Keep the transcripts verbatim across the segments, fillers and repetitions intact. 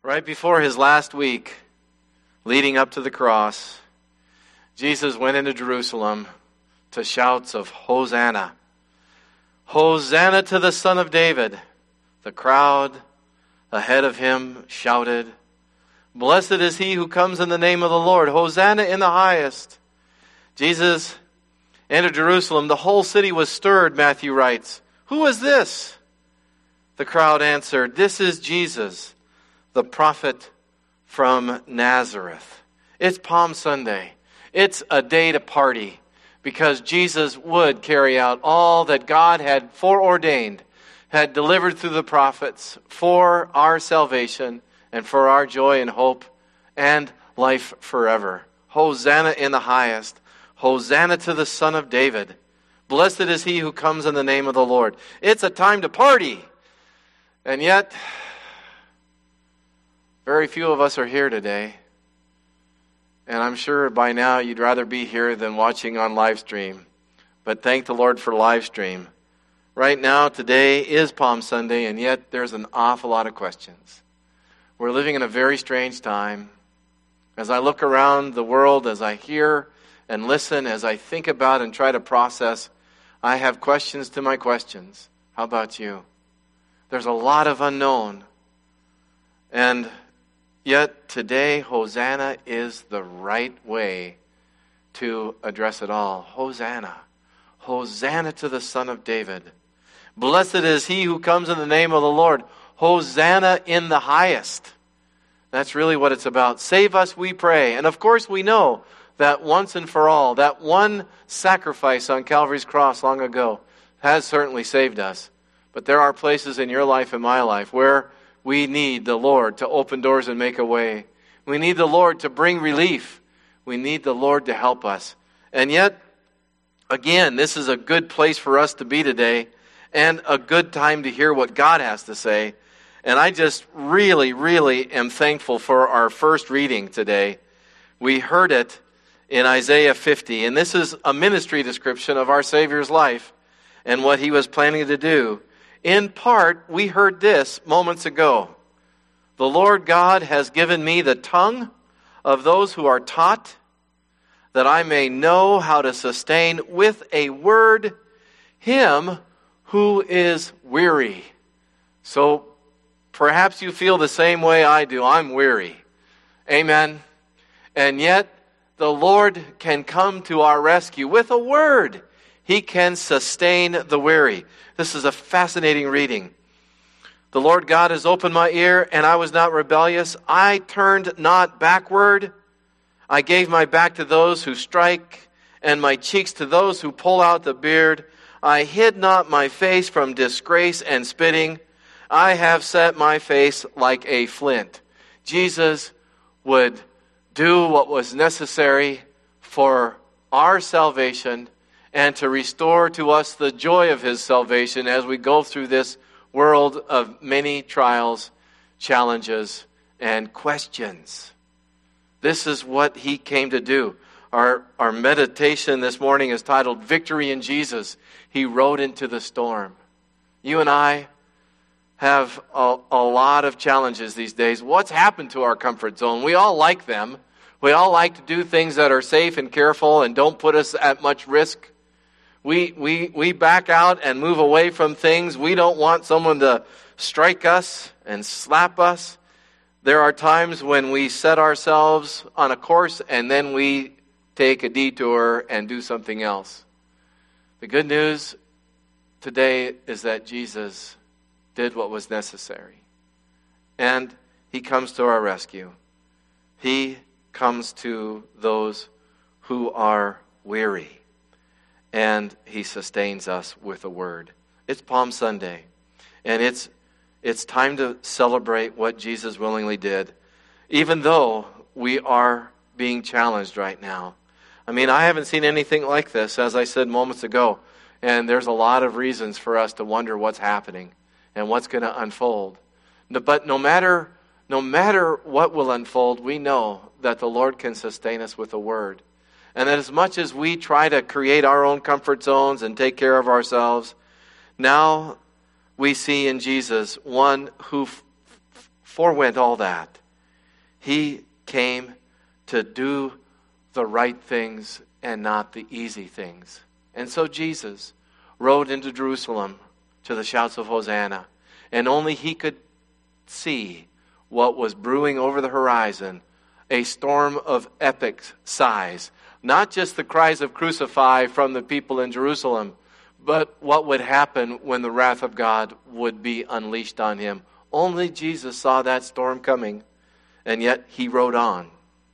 Right before his last week, leading up to the cross, Jesus went into Jerusalem to shouts of Hosanna. Hosanna to the Son of David. The crowd ahead of him shouted, Blessed is he who comes in the name of the Lord. Hosanna in the highest. Jesus entered Jerusalem. The whole city was stirred, Matthew writes. Who is this? The crowd answered, This is Jesus, the prophet from Nazareth. It's Palm Sunday. It's a day to party because Jesus would carry out all that God had foreordained, had delivered through the prophets for our salvation and for our joy and hope and life forever. Hosanna in the highest. Hosanna to the Son of David. Blessed is he who comes in the name of the Lord. It's a time to party. And yet, very few of us are here today. And I'm sure by now you'd rather be here than watching on live stream. But thank the Lord for live stream. Right now, today is Palm Sunday, and yet there's an awful lot of questions. We're living in a very strange time. As I look around the world, as I hear and listen, as I think about and try to process, I have questions to my questions. How about you? There's a lot of unknown. And yet today, Hosanna is the right way to address it all. Hosanna. Hosanna to the Son of David. Blessed is he who comes in the name of the Lord. Hosanna in the highest. That's really what it's about. Save us, we pray. And of course we know that once and for all, that one sacrifice on Calvary's cross long ago has certainly saved us. But there are places in your life and my life where we need the Lord to open doors and make a way. We need the Lord to bring relief. We need the Lord to help us. And yet, again, this is a good place for us to be today and a good time to hear what God has to say. And I just really, really am thankful for our first reading today. We heard it in Isaiah fifty, and this is a ministry description of our Savior's life and what he was planning to do. In part, we heard this moments ago. The Lord God has given me the tongue of those who are taught, that I may know how to sustain with a word him who is weary. So perhaps you feel the same way I do. I'm weary. Amen. And yet the Lord can come to our rescue with a word. He can sustain the weary. This is a fascinating reading. The Lord God has opened my ear, and I was not rebellious. I turned not backward. I gave my back to those who strike, and my cheeks to those who pull out the beard. I hid not my face from disgrace and spitting. I have set my face like a flint. Jesus would do what was necessary for our salvation and to restore to us the joy of his salvation as we go through this world of many trials, challenges, and questions. This is what he came to do. Our, our meditation this morning is titled, Victory in Jesus. He rode into the storm. You and I have a, a lot of challenges these days. What's happened to our comfort zone? We all like them. We all like to do things that are safe and careful and don't put us at much risk. We, we, we back out and move away from things. We don't want someone to strike us and slap us. There are times when we set ourselves on a course and then we take a detour and do something else. The good news today is that Jesus did what was necessary. And he comes to our rescue. He comes to those who are weary. And he sustains us with a word. It's Palm Sunday. And it's it's time to celebrate what Jesus willingly did. Even though we are being challenged right now. I mean, I haven't seen anything like this, as I said moments ago. And there's a lot of reasons for us to wonder what's happening and what's going to unfold. But no matter, no matter what will unfold, we know that the Lord can sustain us with a word. And that as much as we try to create our own comfort zones and take care of ourselves, now we see in Jesus one who f- forewent all that. He came to do the right things and not the easy things. And so Jesus rode into Jerusalem to the shouts of Hosanna. And only he could see what was brewing over the horizon, a storm of epic size. Not just the cries of crucify from the people in Jerusalem, but what would happen when the wrath of God would be unleashed on him. Only Jesus saw that storm coming, and yet he rode on.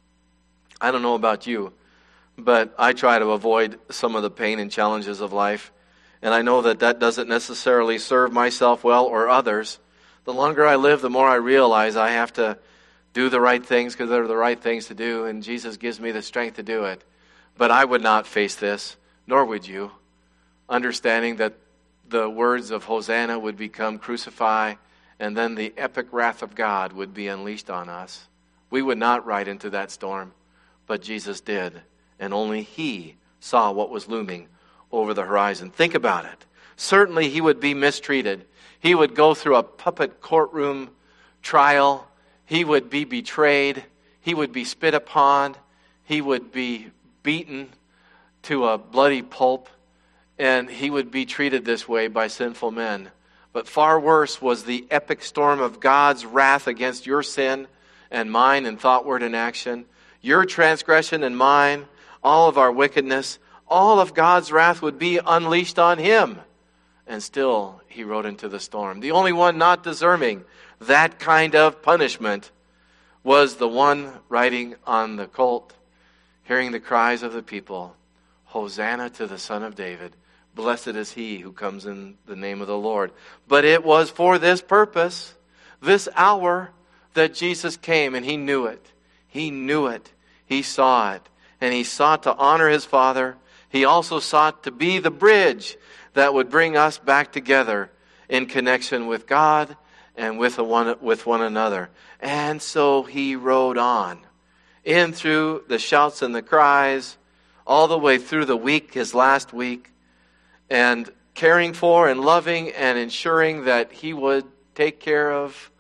I don't know about you, but I try to avoid some of the pain and challenges of life. And I know that that doesn't necessarily serve myself well or others. The longer I live, the more I realize I have to do the right things because they're the right things to do, and Jesus gives me the strength to do it. But I would not face this, nor would you, understanding that the words of Hosanna would become crucify, and then the epic wrath of God would be unleashed on us. We would not ride into that storm, but Jesus did, and only he saw what was looming over the horizon. Think about it. Certainly he would be mistreated. He would go through a puppet courtroom trial. He would be betrayed. He would be spit upon. He would be beaten to a bloody pulp. And he would be treated this way by sinful men. But far worse was the epic storm of God's wrath against your sin and mine in thought, word, and action. Your transgression and mine, all of our wickedness, all of God's wrath would be unleashed on him. And still he rode into the storm. The only one not deserving that kind of punishment was the one riding on the colt, hearing the cries of the people, Hosanna to the Son of David. Blessed is he who comes in the name of the Lord. But it was for this purpose, this hour, that Jesus came, and he knew it. He knew it. He saw it. And he sought to honor his Father. He also sought to be the bridge that would bring us back together in connection with God and with one, with one another. And so he rode on, in through the shouts and the cries, all the way through the week, his last week, and caring for and loving and ensuring that he would take care of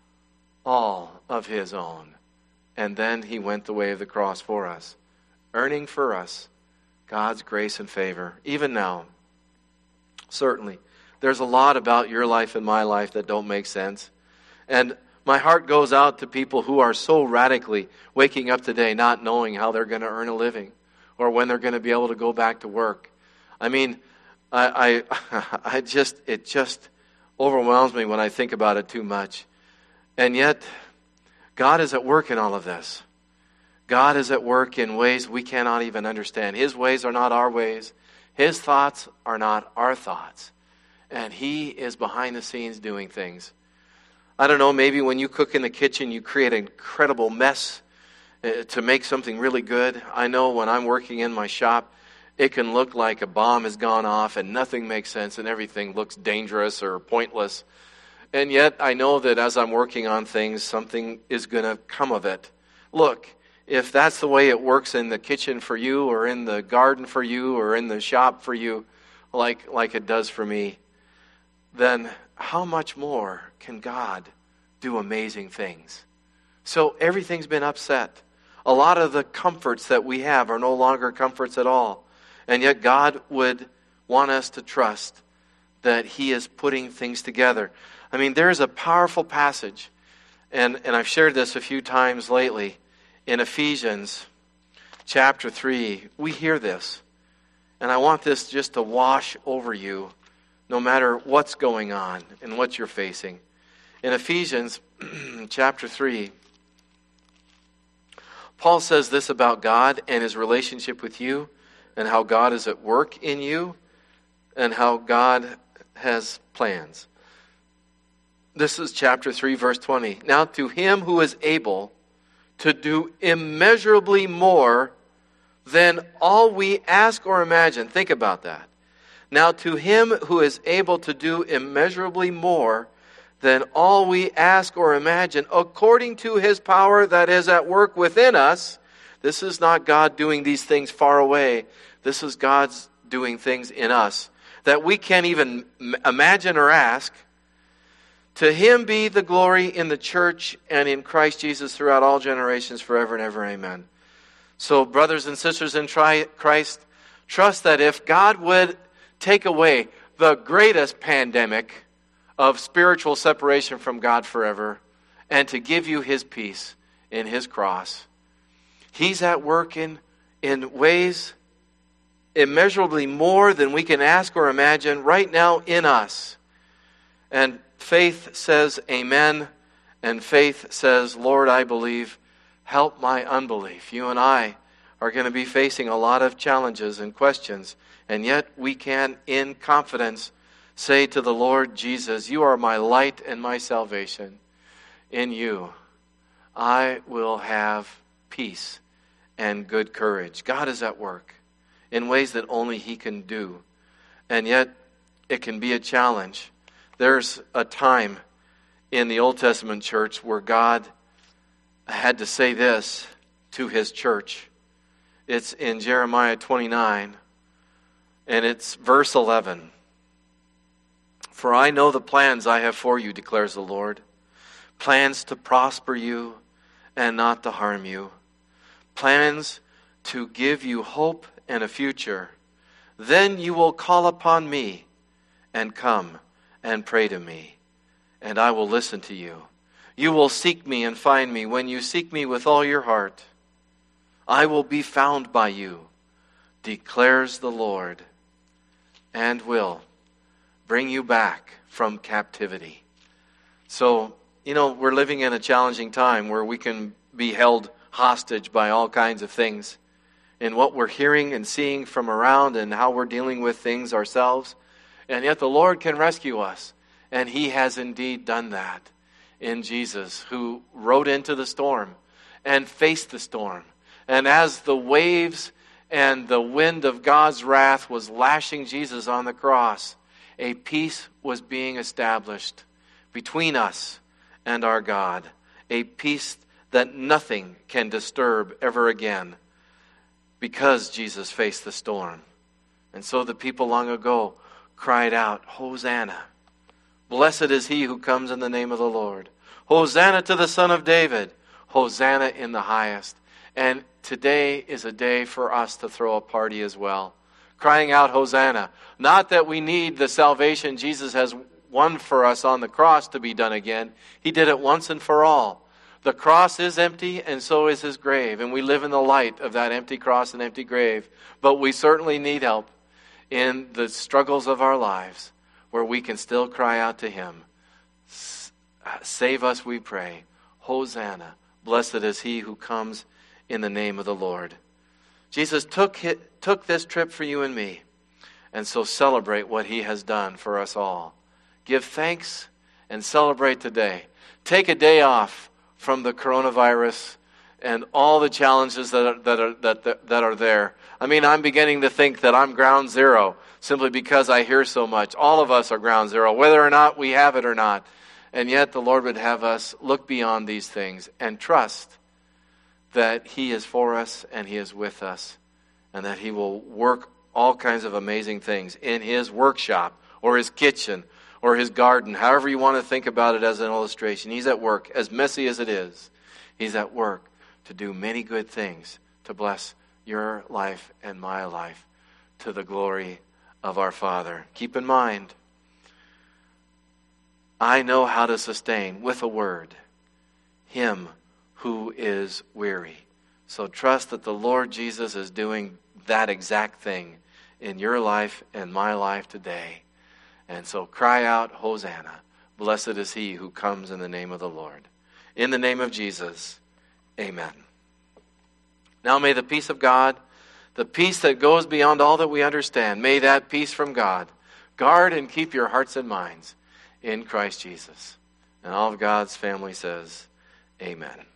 all of his own. And then he went the way of the cross for us, earning for us God's grace and favor. Even now, certainly, there's a lot about your life and my life that don't make sense. And my heart goes out to people who are so radically waking up today not knowing how they're going to earn a living or when they're going to be able to go back to work. I mean, I, I, I just, it just overwhelms me when I think about it too much. And yet, God is at work in all of this. God is at work in ways we cannot even understand. His ways are not our ways. His thoughts are not our thoughts. And he is behind the scenes doing things. I don't know, maybe when you cook in the kitchen, you create an incredible mess to make something really good. I know when I'm working in my shop, it can look like a bomb has gone off and nothing makes sense and everything looks dangerous or pointless. And yet I know that as I'm working on things, something is going to come of it. Look, if that's the way it works in the kitchen for you or in the garden for you or in the shop for you, like, like it does for me, then how much more can God do amazing things? So everything's been upset. A lot of the comforts that we have are no longer comforts at all. And yet God would want us to trust that he is putting things together. I mean, there is a powerful passage, and, and I've shared this a few times lately, in Ephesians chapter three. We hear this, and I want this just to wash over you no matter what's going on and what you're facing. In Ephesians chapter three, Paul says this about God and his relationship with you, and how God is at work in you, and how God has plans. This is chapter three, verse twenty. Now to him who is able to do immeasurably more than all we ask or imagine. Think about that. Now to him who is able to do immeasurably more than all we ask or imagine, according to his power that is at work within us. This is not God doing these things far away. This is God's doing things in us that we can't even imagine or ask. To him be the glory in the church and in Christ Jesus throughout all generations, forever and ever. Amen. So, brothers and sisters in Christ, trust that if God would take away the greatest pandemic of spiritual separation from God forever, and to give you his peace in his cross, he's at work in, in ways immeasurably more than we can ask or imagine right now in us. And faith says amen, and faith says, Lord, I believe, help my unbelief. You and I are going to be facing a lot of challenges and questions, and yet we can, in confidence, say to the Lord Jesus, you are my light and my salvation. In you, I will have peace and good courage. God is at work in ways that only he can do, and yet it can be a challenge. There's a time in the Old Testament church where God had to say this to his church. It's in Jeremiah twenty-nine, and it's verse eleven. For I know the plans I have for you, declares the Lord. Plans to prosper you and not to harm you. Plans to give you hope and a future. Then you will call upon me and come and pray to me, and I will listen to you. You will seek me and find me when you seek me with all your heart. I will be found by you, declares the Lord, and will bring you back from captivity. So, you know, we're living in a challenging time where we can be held hostage by all kinds of things. In what we're hearing and seeing from around and how we're dealing with things ourselves. And yet the Lord can rescue us. And he has indeed done that in Jesus, who rode into the storm and faced the storm. And as the waves and the wind of God's wrath was lashing Jesus on the cross, a peace was being established between us and our God. A peace that nothing can disturb ever again, because Jesus faced the storm. And so the people long ago cried out, Hosanna! Blessed is he who comes in the name of the Lord. Hosanna to the Son of David. Hosanna in the highest. And today is a day for us to throw a party as well, crying out Hosanna. Not that we need the salvation Jesus has won for us on the cross to be done again. He did it once and for all. The cross is empty, and so is his grave. And we live in the light of that empty cross and empty grave. But we certainly need help in the struggles of our lives, where we can still cry out to him. Save us, we pray. Hosanna. Blessed is he who comes in the name of the Lord. Jesus took, took this trip for you and me. And so celebrate what he has done for us all. Give thanks and celebrate today. Take a day off from the coronavirus and all the challenges that are, that are, that, that are there. I mean, I'm beginning to think that I'm ground zero simply because I hear so much. All of us are ground zero, whether or not we have it or not. And yet the Lord would have us look beyond these things and trust that he is for us and he is with us, and that he will work all kinds of amazing things in his workshop or his kitchen or his garden, however you want to think about it as an illustration. He's at work, as messy as it is. He's at work to do many good things to bless your life and my life to the glory of our Father. Keep in mind, I know how to sustain with a word him who is weary. So trust that the Lord Jesus is doing that exact thing in your life and my life today. And so cry out, Hosanna. Blessed is he who comes in the name of the Lord. In the name of Jesus, amen. Now may the peace of God, the peace that goes beyond all that we understand, may that peace from God guard and keep your hearts and minds in Christ Jesus. And all of God's family says, amen.